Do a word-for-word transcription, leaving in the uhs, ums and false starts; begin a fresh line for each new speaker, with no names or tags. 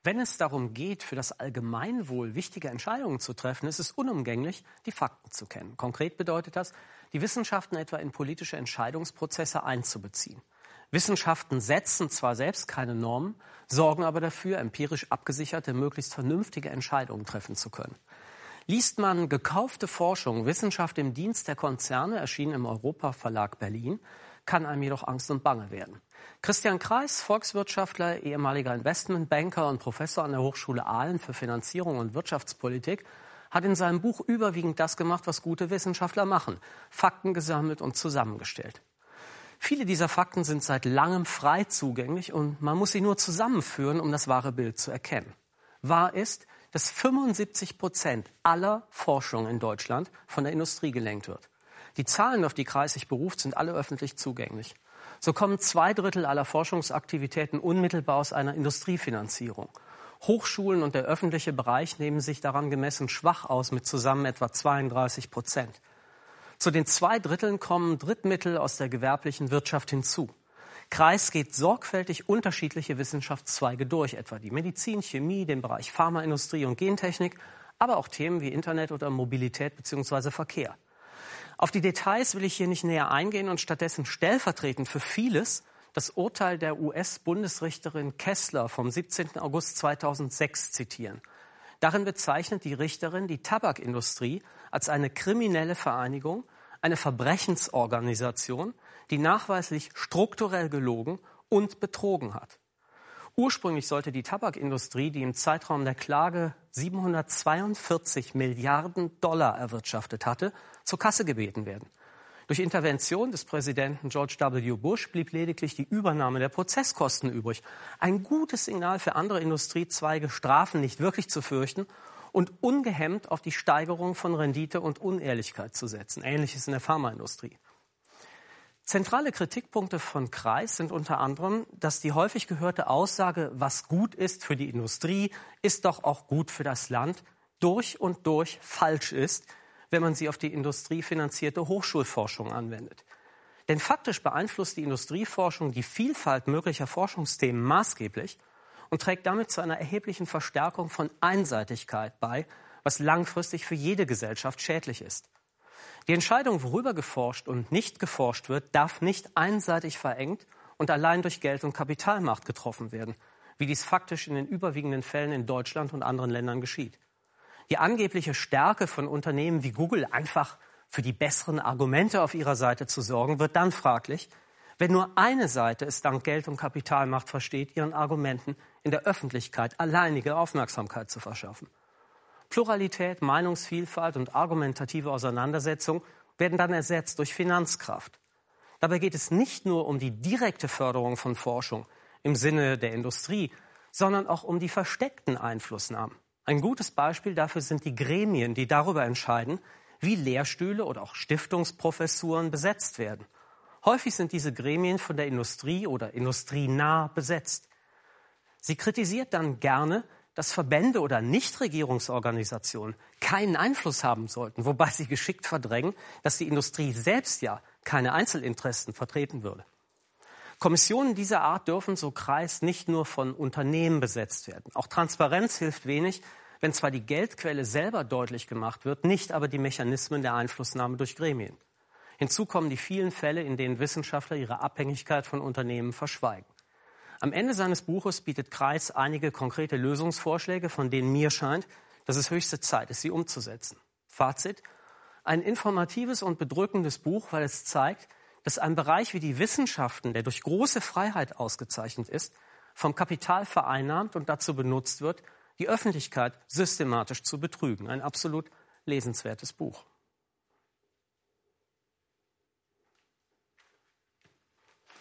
Wenn es darum geht, für das Allgemeinwohl wichtige Entscheidungen zu treffen, ist es unumgänglich, die Fakten zu kennen. Konkret bedeutet das, die Wissenschaften etwa in politische Entscheidungsprozesse einzubeziehen. Wissenschaften setzen zwar selbst keine Normen, sorgen aber dafür, empirisch abgesicherte, möglichst vernünftige Entscheidungen treffen zu können. Liest man Gekaufte Forschung, Wissenschaft im Dienst der Konzerne, erschienen im Europa-Verlag Berlin, kann einem jedoch Angst und Bange werden. Christian Kreiß, Volkswirtschaftler, ehemaliger Investmentbanker und Professor an der Hochschule Aalen für Finanzierung und Wirtschaftspolitik, hat in seinem Buch überwiegend das gemacht, was gute Wissenschaftler machen: Fakten gesammelt und zusammengestellt. Viele dieser Fakten sind seit langem frei zugänglich und man muss sie nur zusammenführen, um das wahre Bild zu erkennen. Wahr ist, dass fünfundsiebzig Prozent aller Forschung in Deutschland von der Industrie gelenkt wird. Die Zahlen, auf die Kreiß sich beruft, sind alle öffentlich zugänglich. So kommen zwei Drittel aller Forschungsaktivitäten unmittelbar aus einer Industriefinanzierung. Hochschulen und der öffentliche Bereich nehmen sich daran gemessen schwach aus, mit zusammen etwa zweiunddreißig Prozent. Zu den zwei Dritteln kommen Drittmittel aus der gewerblichen Wirtschaft hinzu. Kreiß geht sorgfältig unterschiedliche Wissenschaftszweige durch, etwa die Medizin, Chemie, den Bereich Pharmaindustrie und Gentechnik, aber auch Themen wie Internet oder Mobilität bzw. Verkehr. Auf die Details will ich hier nicht näher eingehen und stattdessen stellvertretend für vieles das Urteil der U S-Bundesrichterin Kessler vom siebzehnten August zweitausendsechs zitieren. Darin bezeichnet die Richterin die Tabakindustrie als eine kriminelle Vereinigung, eine Verbrechensorganisation, die nachweislich strukturell gelogen und betrogen hat. Ursprünglich sollte die Tabakindustrie, die im Zeitraum der Klage siebenhundertzweiundvierzig Milliarden Dollar erwirtschaftet hatte, zur Kasse gebeten werden. Durch Intervention des Präsidenten George W. Bush blieb lediglich die Übernahme der Prozesskosten übrig. Ein gutes Signal für andere Industriezweige, Strafen nicht wirklich zu fürchten und ungehemmt auf die Steigerung von Rendite und Unehrlichkeit zu setzen. Ähnliches in der Pharmaindustrie. Zentrale Kritikpunkte von Kreiß sind unter anderem, dass die häufig gehörte Aussage, was gut ist für die Industrie, ist doch auch gut für das Land, durch und durch falsch ist, wenn man sie auf die industriefinanzierte Hochschulforschung anwendet. Denn faktisch beeinflusst die Industrieforschung die Vielfalt möglicher Forschungsthemen maßgeblich und trägt damit zu einer erheblichen Verstärkung von Einseitigkeit bei, was langfristig für jede Gesellschaft schädlich ist. Die Entscheidung, worüber geforscht und nicht geforscht wird, darf nicht einseitig verengt und allein durch Geld- und Kapitalmacht getroffen werden, wie dies faktisch in den überwiegenden Fällen in Deutschland und anderen Ländern geschieht. Die angebliche Stärke von Unternehmen wie Google, einfach für die besseren Argumente auf ihrer Seite zu sorgen, wird dann fraglich, wenn nur eine Seite es dank Geld- und Kapitalmacht versteht, ihren Argumenten in der Öffentlichkeit alleinige Aufmerksamkeit zu verschaffen. Pluralität, Meinungsvielfalt und argumentative Auseinandersetzung werden dann ersetzt durch Finanzkraft. Dabei geht es nicht nur um die direkte Förderung von Forschung im Sinne der Industrie, sondern auch um die versteckten Einflussnahmen. Ein gutes Beispiel dafür sind die Gremien, die darüber entscheiden, wie Lehrstühle oder auch Stiftungsprofessuren besetzt werden. Häufig sind diese Gremien von der Industrie oder industrienah besetzt. Sie kritisiert dann gerne, dass Verbände oder Nichtregierungsorganisationen keinen Einfluss haben sollten, wobei sie geschickt verdrängen, dass die Industrie selbst ja keine Einzelinteressen vertreten würde. Kommissionen dieser Art dürfen, so Kreiß, nicht nur von Unternehmen besetzt werden. Auch Transparenz hilft wenig, wenn zwar die Geldquelle selber deutlich gemacht wird, nicht aber die Mechanismen der Einflussnahme durch Gremien. Hinzu kommen die vielen Fälle, in denen Wissenschaftler ihre Abhängigkeit von Unternehmen verschweigen. Am Ende seines Buches bietet Kreiß einige konkrete Lösungsvorschläge, von denen mir scheint, dass es höchste Zeit ist, sie umzusetzen. Fazit: Ein informatives und bedrückendes Buch, weil es zeigt, dass ein Bereich wie die Wissenschaften, der durch große Freiheit ausgezeichnet ist, vom Kapital vereinnahmt und dazu benutzt wird, die Öffentlichkeit systematisch zu betrügen. Ein absolut lesenswertes Buch.